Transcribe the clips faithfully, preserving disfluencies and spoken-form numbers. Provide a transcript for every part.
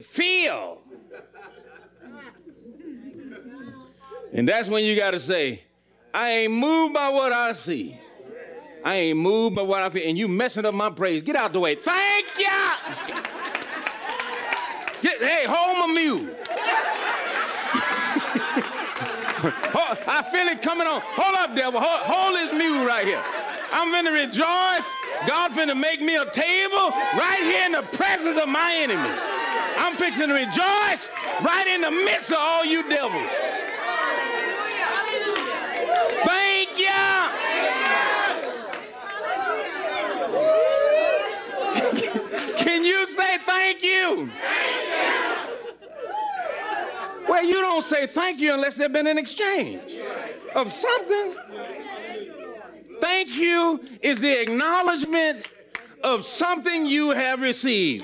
feel. And that's when you got to say, I ain't moved by what I see. I ain't moved by what I feel. And you messing up my praise. Get out the way. Thank ya! Get, hey, hold my mule. I feel it coming on. Hold up, devil. Hold, hold this mule right here. I'm finna rejoice. God finna make me a table right here in the presence of my enemies. I'm fixing to rejoice right in the midst of all you devils. Thank ya! Can you say thank you? Well, you don't say thank you unless there's been an exchange of something. Thank you is the acknowledgement of something you have received.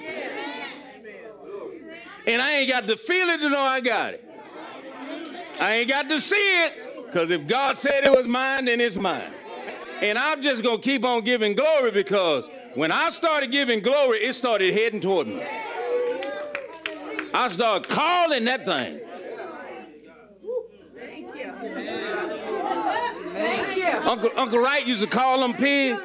And I ain't got to feel it to know I got it. I ain't got to see it, because if God said it was mine, then it's mine. And I'm just going to keep on giving glory, because when I started giving glory, it started heading toward me. I started calling that thing. Thank you. Thank you. Uncle, Uncle Wright used to call them pigs.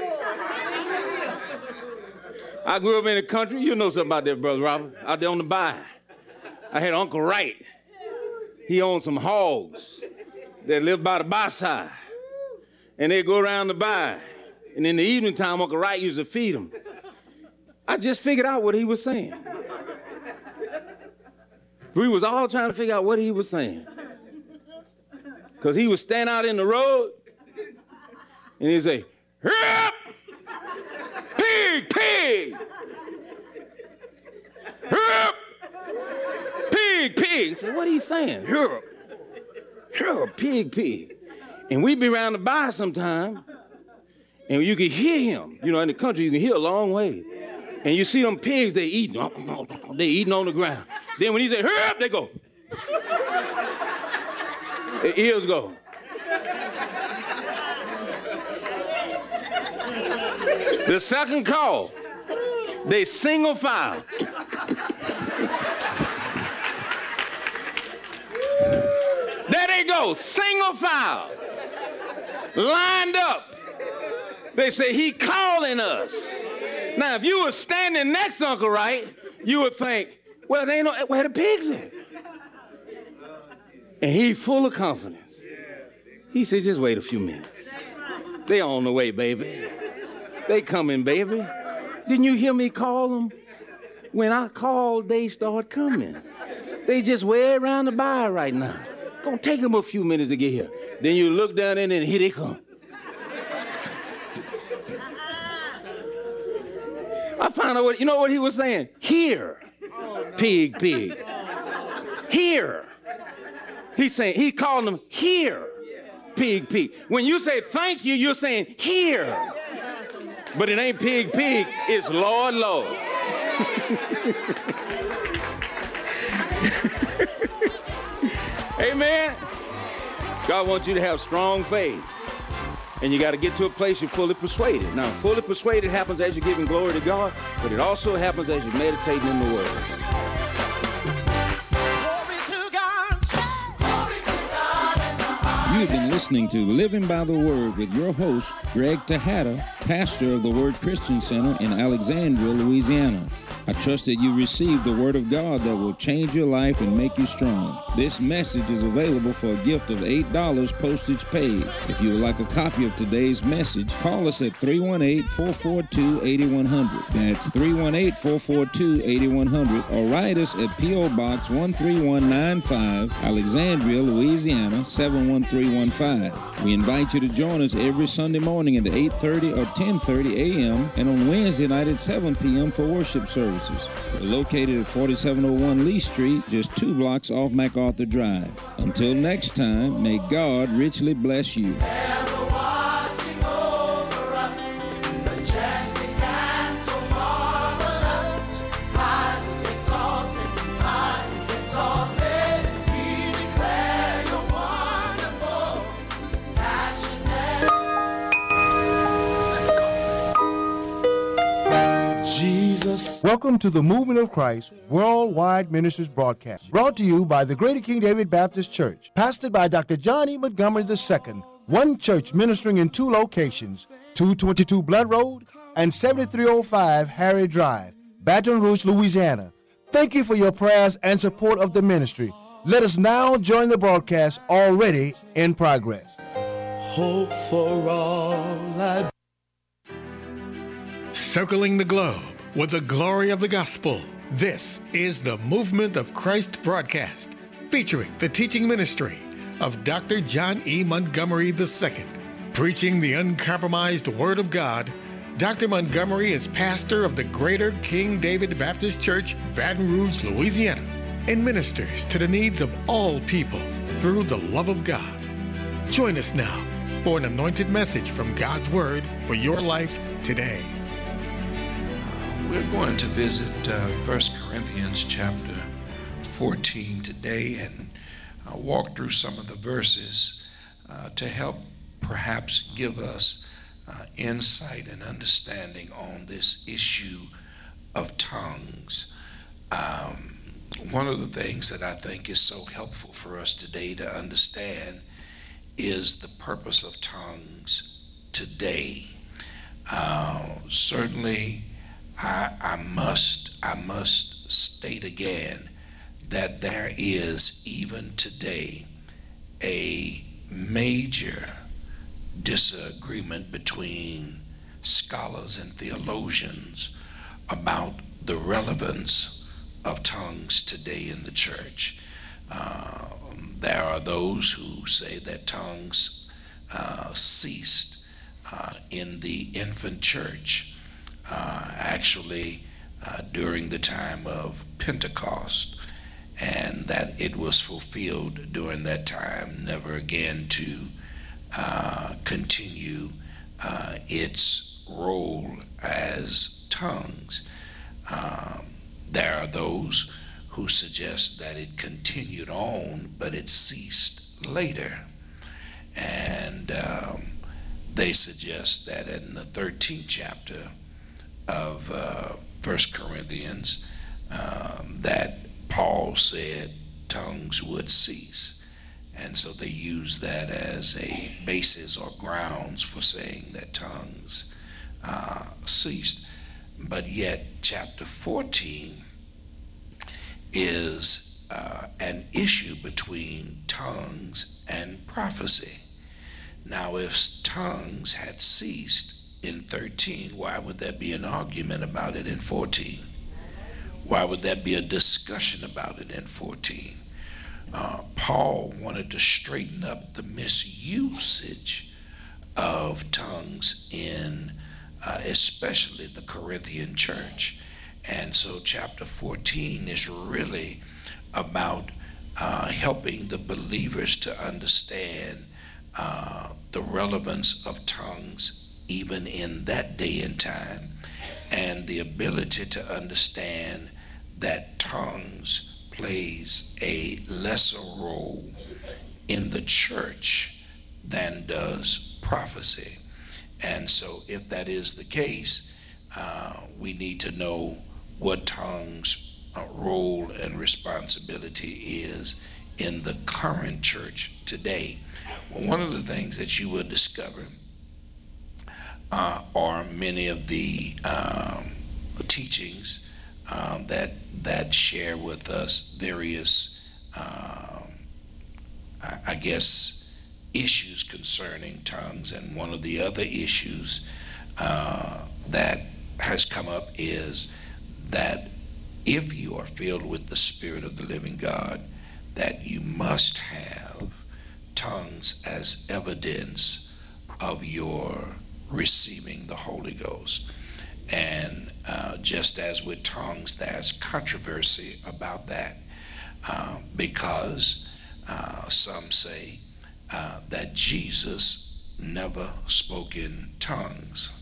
I grew up in the country. You know something about that, Brother Robert. Out there on the bayou. I had Uncle Wright. He owned some hogs that lived by the bayou side. And they'd go around the bayou. And in the evening time, Uncle Wright used to feed them. I just figured out what he was saying. We was all trying to figure out what he was saying. Because he would stand out in the road, and he'd say, "Hup! Pig, pig! Hup! Pig, pig!" I said, "What are you saying? Hup! Hup! Pig, pig!" And we'd be around the bayou sometime, and you could hear him. You know, in the country, you can hear a long way. And you see them pigs, they eating. They eating on the ground. Then when he say, "Hup!" they go. Their ears go. The second call, they single file. There they go, single file. Lined up. They say, he calling us. Now, if you were standing next to Uncle Wright, you would think, well, they ain't no, where the pigs at? And he full of confidence. He said, just wait a few minutes. They on the way, baby. They coming, baby. Didn't you hear me call them? When I called, they start coming. They just way around the bayou right now. Gonna take them a few minutes to get here. Then you look down in and here they come. I found out what, you know what he was saying? Here, pig, pig. Here. He's saying, he called them here, pig, pig. When you say thank you, you're saying here. But it ain't pig, pig, it's Lord, Lord. Amen. God wants you to have strong faith. And you got to get to a place you're fully persuaded. Now, fully persuaded happens as you're giving glory to God, but it also happens as you're meditating in the Word. You've been listening to Living by the Word with your host, Greg Tejada, pastor of the Word Christian Center in Alexandria, Louisiana. I trust that you received the Word of God that will change your life and make you strong. This message is available for a gift of eight dollars postage paid. If you would like a copy of today's message, call us at three one eight, four four two, eight one zero zero. That's three one eight, four four two, eight one zero zero, or write us at P O Box one three one nine five, Alexandria, Louisiana, seven one three one five. We invite you to join us every Sunday morning at eight thirty or ten thirty a.m. and on Wednesday night at seven p.m. for worship services. We're located at forty-seven oh one Lee Street, just two blocks off MacArthur Drive. Until next time, may God richly bless you. Jesus. Welcome to the Movement of Christ Worldwide Ministries broadcast, brought to you by the Greater King David Baptist Church, pastored by Doctor John E. Montgomery the Second, one church ministering in two locations, two twenty-two Blood Road and seventy-three oh five Harry Drive, Baton Rouge, Louisiana. Thank you for your prayers and support of the ministry. Let us now join the broadcast already in progress. Hope for all I... Circling the globe with the glory of the gospel. This is the Movement of Christ broadcast, featuring the teaching ministry of Doctor John E. Montgomery the Second. Preaching the uncompromised Word of God, Doctor Montgomery is pastor of the Greater King David Baptist Church, Baton Rouge, Louisiana, and ministers to the needs of all people through the love of God. Join us now for an anointed message from God's Word for your life today. We're going to visit uh, First Corinthians chapter fourteen today and uh, walk through some of the verses uh, to help perhaps give us uh, insight and understanding on this issue of tongues. Um, one of the things that I think is so helpful for us today to understand is the purpose of tongues today. Uh, certainly, I, I must I must state again that there is even today a major disagreement between scholars and theologians about the relevance of tongues today in the church. Uh, there are those who say that tongues uh, ceased uh, in the infant church. Uh, actually uh, during the time of Pentecost, and that it was fulfilled during that time, never again to uh, continue uh, its role as tongues. Um, there are those who suggest that it continued on, but it ceased later. And um, they suggest that in the thirteenth chapter of uh, First Corinthians, um, that Paul said tongues would cease. And so they use that as a basis or grounds for saying that tongues uh, ceased. But yet chapter fourteen is uh, an issue between tongues and prophecy. Now, if tongues had ceased in thirteen, why would there be an argument about it in fourteen? Why would there be a discussion about it in fourteen? Uh, Paul wanted to straighten up the misusage of tongues in uh, especially the Corinthian church. And so chapter fourteen is really about uh, helping the believers to understand uh, the relevance of tongues even in that day and time, and the ability to understand that tongues plays a lesser role in the church than does prophecy. And so if that is the case, uh, we need to know what tongues' uh, role and responsibility is in the current church today. Well, one of the things that you will discover Uh, are many of the um, teachings um, that that share with us various, uh, I, I guess, issues concerning tongues. And one of the other issues uh, that has come up is that if you are filled with the Spirit of the living God, that you must have tongues as evidence of your receiving the Holy Ghost. And uh, just as with tongues, there's controversy about that uh, because uh, some say uh, that Jesus never spoke in tongues.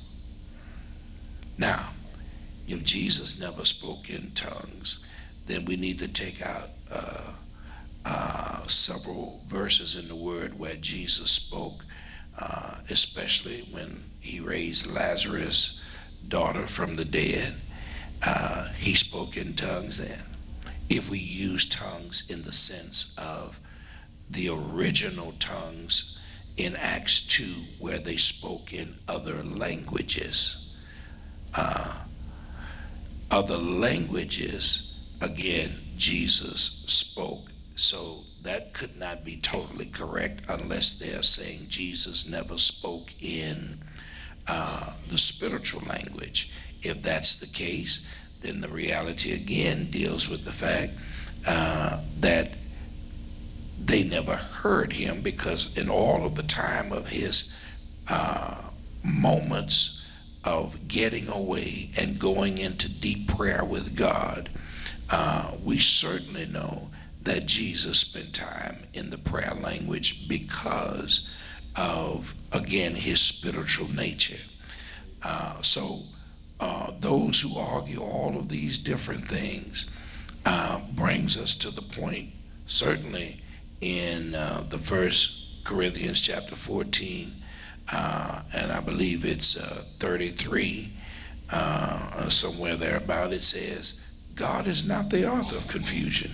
Now, if Jesus never spoke in tongues, then we need to take out uh, uh, several verses in the Word where Jesus spoke, uh, especially when he raised Lazarus' daughter from the dead. uh, he spoke in tongues then. If we use tongues in the sense of the original tongues in Acts two, where they spoke in other languages. Uh, other languages, again, Jesus spoke. So that could not be totally correct unless they're saying Jesus never spoke in uh, the spiritual language. If that's the case, then the reality again deals with the fact uh, that they never heard him, because in all of the time of his uh, moments of getting away and going into deep prayer with God, uh, we certainly know that Jesus spent time in the prayer language because of, again, his spiritual nature. Uh, so uh, those who argue all of these different things uh, brings us to the point, certainly in uh, the First Corinthians chapter fourteen, uh, and I believe it's uh, thirty-three, uh, somewhere thereabout, it says, God is not the author of confusion.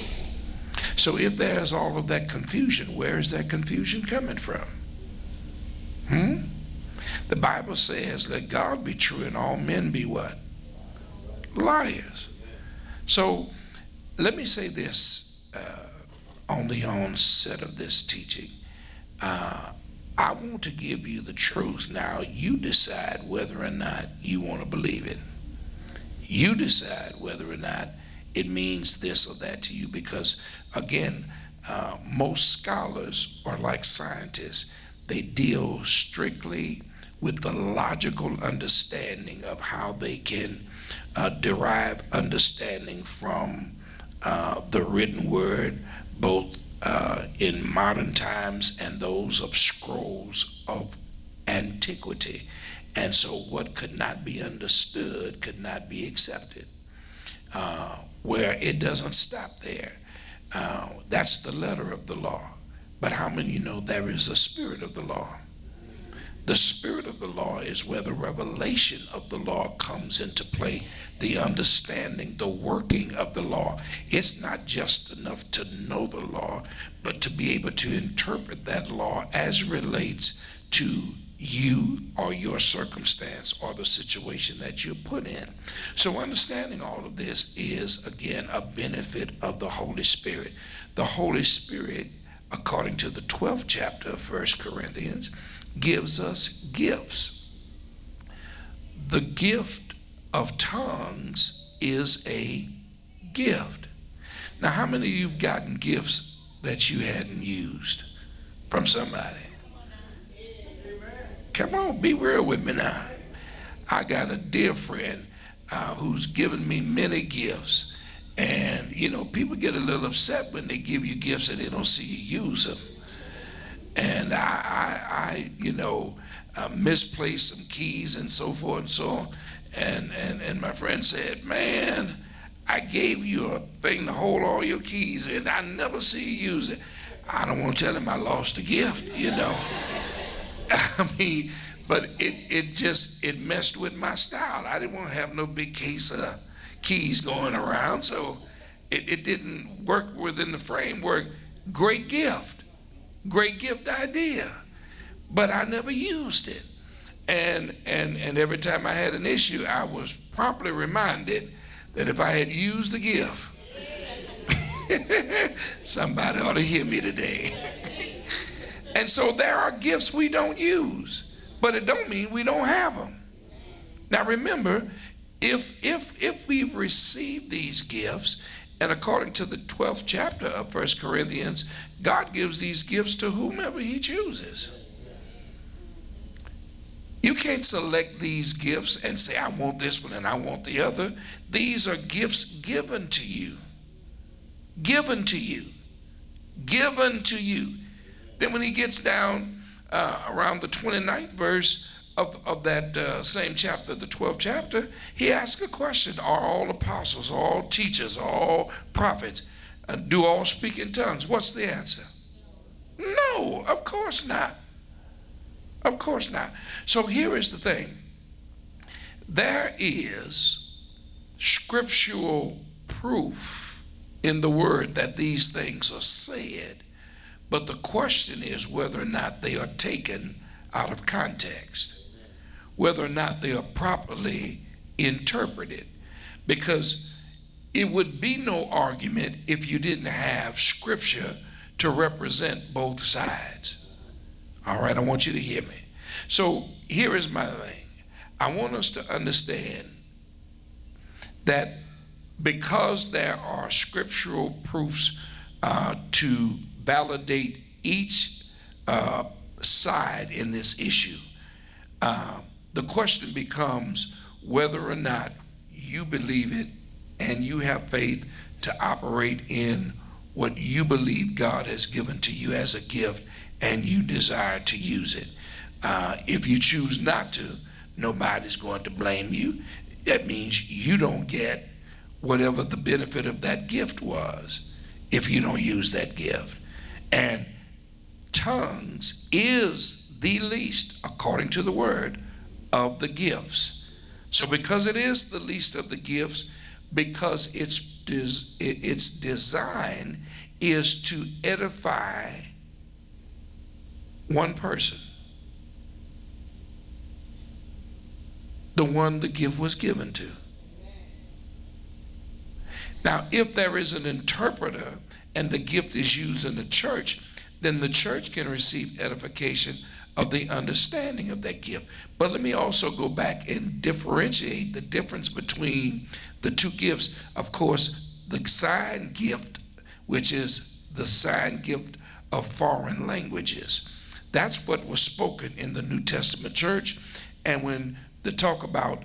So if there's all of that confusion, where is that confusion coming from? Hmm? The Bible says, let God be true and all men be what? Liars. So let me say this uh, on the onset of this teaching. Uh, I want to give you the truth. Now you decide whether or not you want to believe it. You decide whether or not it means this or that to you, because again, uh, most scholars are like scientists. They deal strictly with the logical understanding of how they can uh, derive understanding from uh, the written word, both uh, in modern times and those of scrolls of antiquity. And so what could not be understood could not be accepted. Uh, where it doesn't stop there. Uh, that's the letter of the law. But how many of you know there is a spirit of the law? The spirit of the law is where the revelation of the law comes into play, the understanding, the working of the law. It's not just enough to know the law, but to be able to interpret that law as relates to you or your circumstance or the situation that you're put in. So understanding all of this is, again, a benefit of the Holy Spirit. The Holy Spirit, according to the twelfth chapter of First Corinthians, gives us gifts. The gift of tongues is a gift. Now, how many of you have gotten gifts that you hadn't used from somebody? Come on, be real with me now. I got a dear friend uh, who's given me many gifts. And, you know, people get a little upset when they give you gifts and they don't see you use them. And I, I, I you know, uh, misplaced some keys and so forth and so on. And, and, and my friend said, man, I gave you a thing to hold all your keys in. I never see you use it. I don't want to tell him I lost a gift, you know. I mean, but it, it just, it messed with my style. I didn't want to have no big case of keys going around, so it, it didn't work within the framework. Great gift, great gift idea, but I never used it. And, and, and every time I had an issue, I was promptly reminded that if I had used the gift, somebody ought to hear me today. And so there are gifts we don't use, but it don't mean we don't have them. Now remember, if if if we've received these gifts, and according to the twelfth chapter of First Corinthians, God gives these gifts to whomever he chooses. You can't select these gifts and say, I want this one and I want the other. These are gifts given to you. Given to you. Given to you. Then when he gets down uh, around the twenty-ninth verse of, of that uh, same chapter, the twelfth chapter, he asks a question. Are all apostles, all teachers, all prophets, uh, do all speak in tongues? What's the answer? No, of course not. Of course not. So here is the thing. There is scriptural proof in the word that these things are said, but the question is whether or not they are taken out of context, whether or not they are properly interpreted, because it would be no argument if you didn't have scripture to represent both sides. All right, I want you to hear me. So here is my thing. I want us to understand that because there are scriptural proofs uh, to validate each uh, side in this issue, uh, the question becomes whether or not you believe it and you have faith to operate in what you believe God has given to you as a gift and you desire to use it. Uh, if you choose not to, nobody's going to blame you. That means you don't get whatever the benefit of that gift was if you don't use that gift. And tongues is the least, according to the word, of the gifts. So because it is the least of the gifts, because its, des- its design is to edify one person, the one the gift was given to. Now, if there is an interpreter and the gift is used in the church, then the church can receive edification of the understanding of that gift. But let me also go back and differentiate the difference between the two gifts. Of course, the sign gift, which is the sign gift of foreign languages, that's what was spoken in the New Testament church. And when they talk about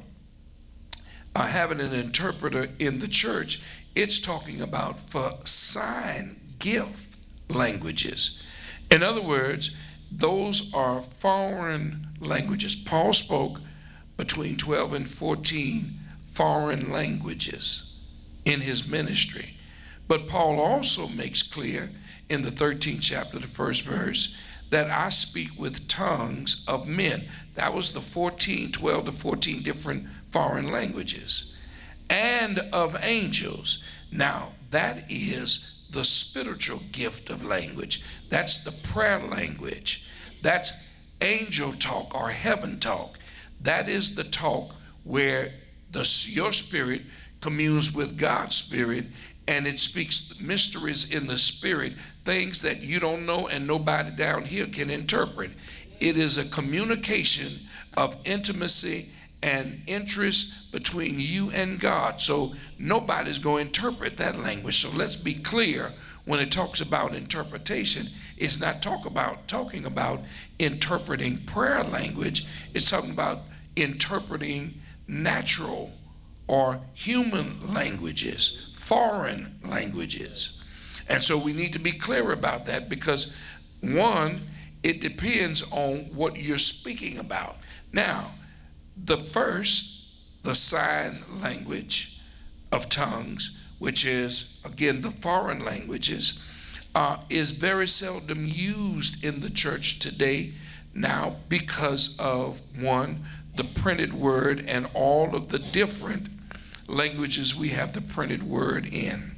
uh, having an interpreter in the church, it's talking about for sign gift languages. In other words, those are foreign languages. Paul spoke between twelve and fourteen foreign languages in his ministry. But Paul also makes clear in the thirteenth chapter, the first verse, that I speak with tongues of men. That was the fourteen, twelve to fourteen different foreign languages. And of angels. Now, that is the spiritual gift of language. That's the prayer language. That's angel talk or heaven talk. That is the talk where the, your spirit communes with God's spirit, and it speaks mysteries in the spirit, things that you don't know and nobody down here can interpret. It is a communication of intimacy and interest between you and God. So nobody's going to interpret that language. So let's be clear, when it talks about interpretation, it's not talk about talking about interpreting prayer language. It's talking about interpreting natural or human languages, foreign languages. And so we need to be clear about that, because one, it depends on what you're speaking about. Now, the first, the sign language of tongues, which is, again, the foreign languages, uh, is very seldom used in the church today now because of, one, the printed word and all of the different languages we have the printed word in.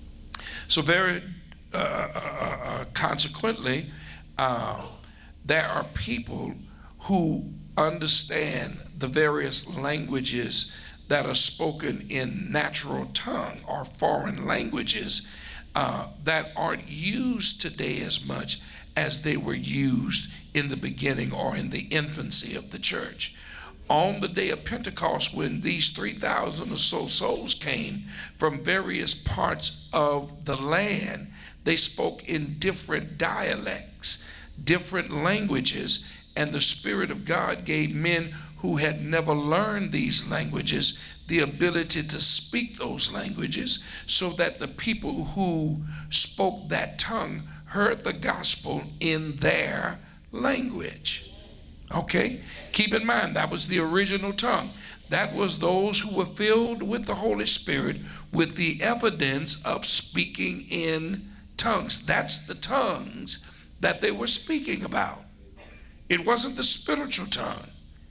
So very uh, uh, uh, consequently, uh, there are people who understand the various languages that are spoken in natural tongue or foreign languages uh, that aren't used today as much as they were used in the beginning or in the infancy of the church. On the day of Pentecost, when these three thousand or so souls came from various parts of the land, they spoke in different dialects, different languages, and the Spirit of God gave men who had never learned these languages the ability to speak those languages, so that the people who spoke that tongue heard the gospel in their language. Okay? Keep in mind, that was the original tongue. That was those who were filled with the Holy Spirit with the evidence of speaking in tongues. That's the tongues that they were speaking about. It wasn't the spiritual tongue.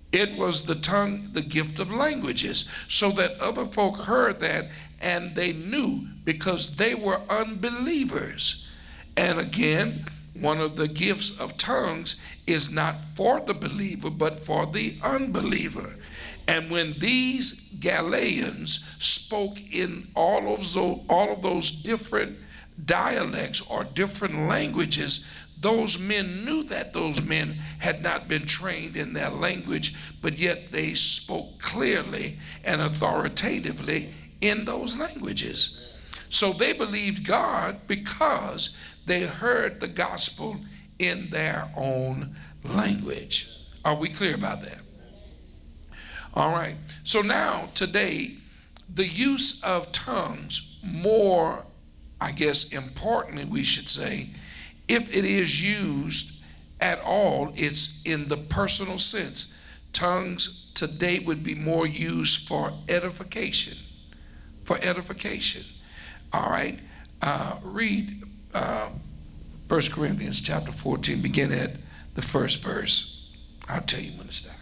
It was the tongue, the gift of languages, so that other folk heard that and they knew, because they were unbelievers. And again, one of the gifts of tongues is not for the believer, but for the unbeliever. And when these Galileans spoke in all of those, all of those different dialects or different languages, those men knew that those men had not been trained in their language, but yet they spoke clearly and authoritatively in those languages. So they believed God because they heard the gospel in their own language. Are we clear about that? All right. So now, today, the use of tongues, more, I guess, importantly, we should say, if it is used at all, it's in the personal sense. Tongues today would be more used for edification, for edification. All right. Uh, read uh, First Corinthians chapter fourteen, begin at the first verse. I'll tell you when to start.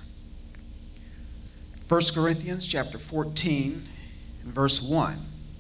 First Corinthians chapter fourteen, verse one.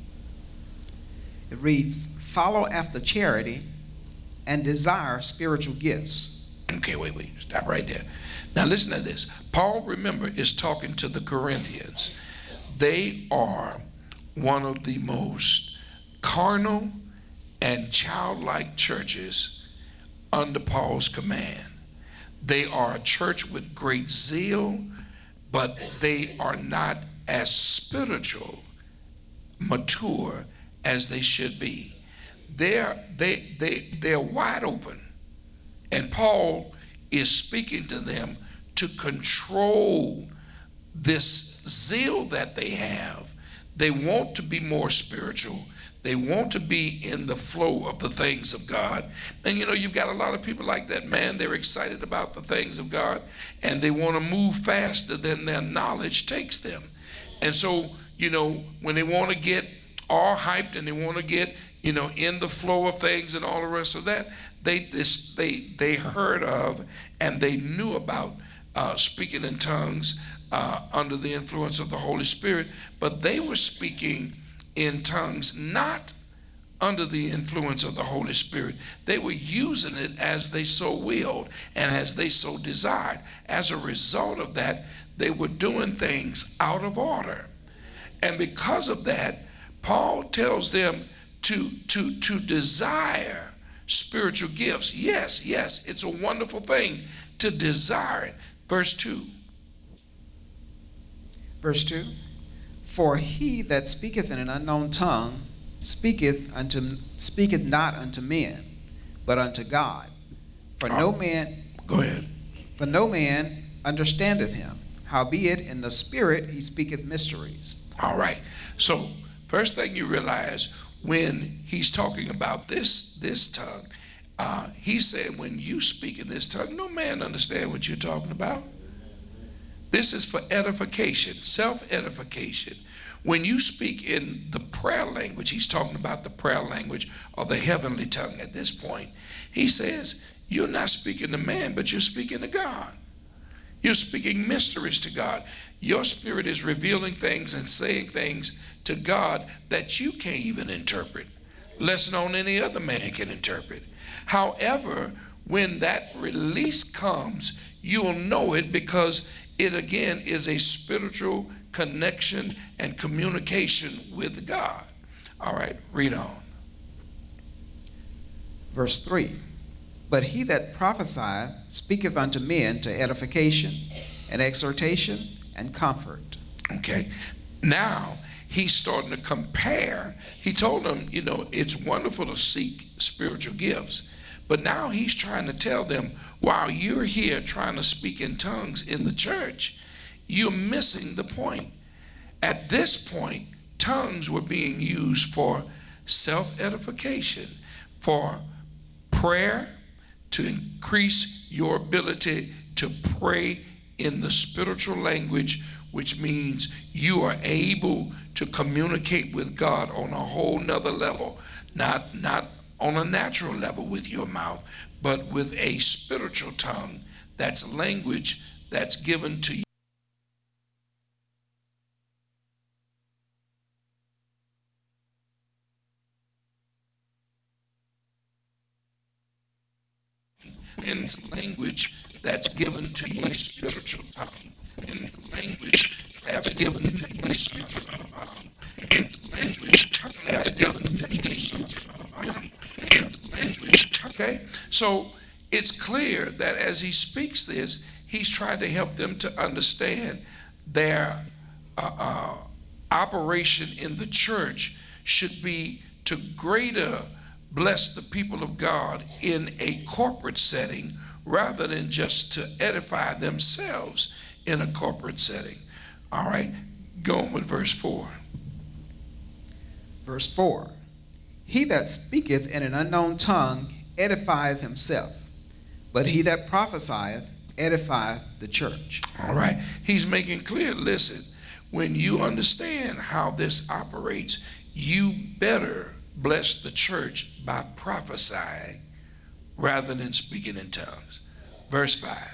It reads, "Follow after charity and desire spiritual gifts." Okay, wait, wait, stop right there. Now listen to this. Paul, remember, is talking to the Corinthians. They are one of the most carnal and childlike churches under Paul's command. They are a church with great zeal, but they are not as spiritual, mature as they should be. They're, they, they, they're wide open. And Paul is speaking to them to control this zeal that they have. They want to be more spiritual. They want to be in the flow of the things of God. And you know, you've got a lot of people like that, man. They're excited about the things of God, and they want to move faster than their knowledge takes them. And so, you know, when they want to get all hyped and they want to get, you know, in the flow of things and all the rest of that, they this, they they heard of and they knew about uh, speaking in tongues uh, under the influence of the Holy Spirit, but they were speaking in tongues not under the influence of the Holy Spirit. They were using it as they so willed and as they so desired. As a result of that, they were doing things out of order. And because of that, Paul tells them to, to, to desire spiritual gifts. Yes, yes, it's a wonderful thing to desire it. Verse two. Verse two. "For he that speaketh in an unknown tongue speaketh unto speaketh not unto men, but unto God. For no man Go ahead. For no man understandeth him. Howbeit in the spirit he speaketh mysteries." All right. So first thing you realize when he's talking about this this tongue, uh, he said, when you speak in this tongue, no man understand what you're talking about. This is for edification, self-edification. When you speak in the prayer language, he's talking about the prayer language or the heavenly tongue at this point. He says, you're not speaking to man, but you're speaking to God. You're speaking mysteries to God. Your spirit is revealing things and saying things to God that you can't even interpret, less known any other man can interpret. However, when that release comes, you'll know it because it again is a spiritual connection and communication with God. All right, read on. Verse three. "But he that prophesieth speaketh unto men to edification and exhortation and comfort." Okay, now he's starting to compare. He told them, you know, it's wonderful to seek spiritual gifts, but now he's trying to tell them, while you're here trying to speak in tongues in the church, you're missing the point. At this point, tongues were being used for self-edification, for prayer, to increase your ability to pray in the spiritual language, which means you are able to communicate with God on a whole nother level, not, not on a natural level with your mouth, but with a spiritual tongue. That's language that's given to you in language that's given to you a spiritual tongue, in language that's given to you a spiritual tongue, in language that's given to you a spiritual tongue, in language. Okay, so it's clear that as he speaks this, he's trying to help them to understand their uh, uh, operation in the church should be to greater bless the people of God in a corporate setting rather than just to edify themselves in a corporate setting. All right, go on with verse four. Verse four. He that speaketh in an unknown tongue edifieth himself, but he that prophesieth edifieth the church. All right, he's making clear, listen, when you understand how this operates, you better bless the church by prophesying rather than speaking in tongues. Verse five.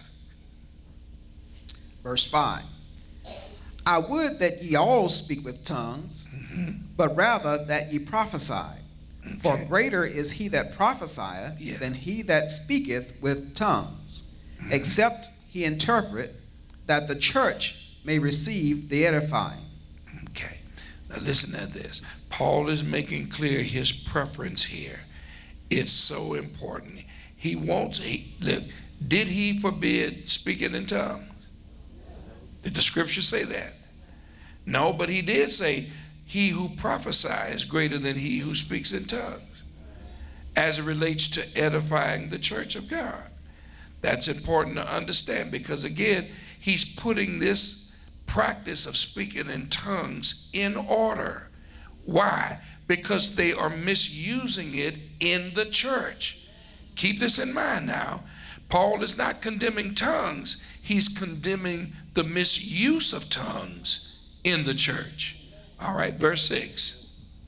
Verse five. I would that ye all speak with tongues, mm-hmm. but rather that ye prophesy. Okay. For greater is he that prophesieth yeah. than he that speaketh with tongues, mm-hmm. except he interpret, that the church may receive the edifying. Okay, now listen to this. Paul is making clear his preference here. It's so important. He wants, he, look, did he forbid speaking in tongues? Did the scripture say that? No, but he did say, he who prophesies is greater than he who speaks in tongues, as it relates to edifying the church of God. That's important to understand because, again, he's putting this practice of speaking in tongues in order. Why? Because they are misusing it in the church. Keep this in mind now. Paul is not condemning tongues. He's condemning the misuse of tongues in the church. All right, verse six.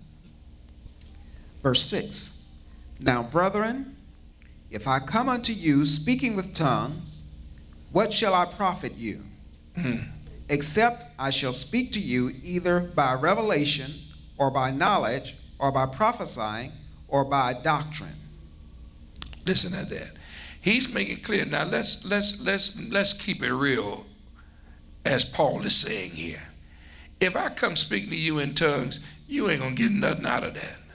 Verse six. Now, brethren, if I come unto you speaking with tongues, what shall I profit you? Mm. Except I shall speak to you either by revelation or by knowledge or by prophesying or by doctrine. Listen to that. He's making clear. Now let's let's let's let's keep it real, as Paul is saying here. If I come speaking to you in tongues, you ain't gonna get nothing out of that.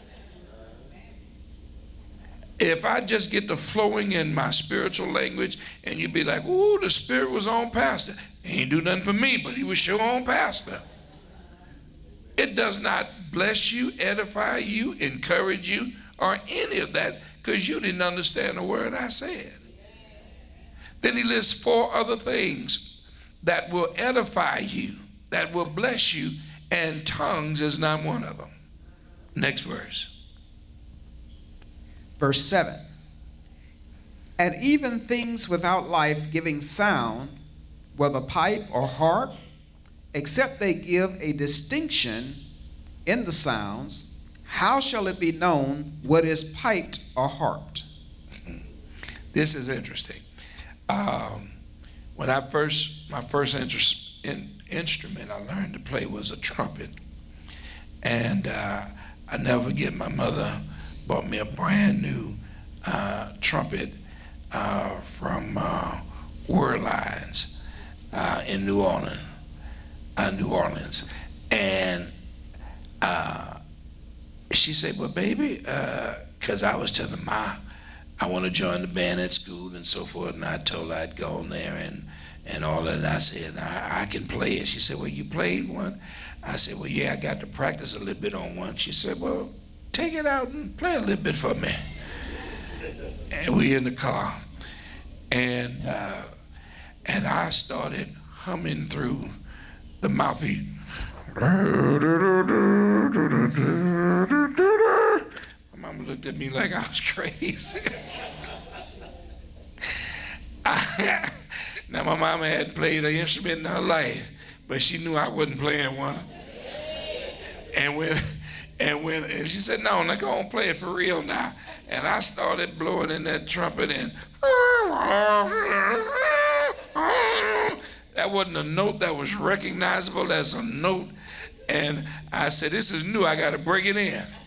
If I just get the flowing in my spiritual language and you be like, ooh, the Spirit was on pastor. He ain't do nothing for me, but he was sure on pastor. It does not bless you, edify you, encourage you, or any of that, because you didn't understand the word I said. Then he lists four other things that will edify you, that will bless you, and tongues is not one of them. Next verse. Verse seven. And even things without life giving sound, whether pipe or harp, except they give a distinction in the sounds, how shall it be known what is piped or harped? This is interesting. Um, when I first, my first interest in instrument I learned to play was a trumpet. And uh, I never forget, my mother bought me a brand new uh, trumpet uh, from uh, Werlines uh, in New Orleans, uh, New Orleans. And uh, she said, well, baby, because uh, I was telling Ma, I want to join the band at school and so forth. And I told her I'd go on there and, and all that. And I said, I, I can play it. She said, well, you played one? I said, well, yeah, I got to practice a little bit on one. She said, well, take it out and play a little bit for me. And we in the car. And, uh, and I started humming through the mouthpiece. My mama looked at me like I was crazy. I, now, my mama hadn't played an instrument in her life, but she knew I wasn't playing one. And when, and when, and she said, no, now go on, play it for real now. And I started blowing in that trumpet, and that wasn't a note that was recognizable as a note. And I said, this is new, I got to break it in.